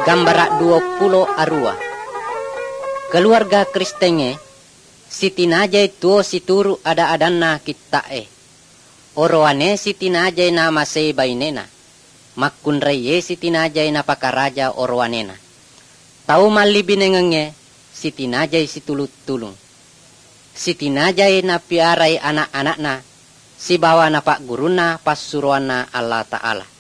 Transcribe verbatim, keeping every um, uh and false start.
Gambara dua puluh arua. Keluarga Kristenge, si tinajay tuo si turu ada-adanna kittae. Oroane si tinajay na masay bainena. Makkunraye si tinajay na pakaraja oroanena. Tau malibinengenge si tinajay si tulut-tulung. Si tinajay na piaray anak-anakna, si bawa na pak guruna pasuruan na Allah Ta'ala.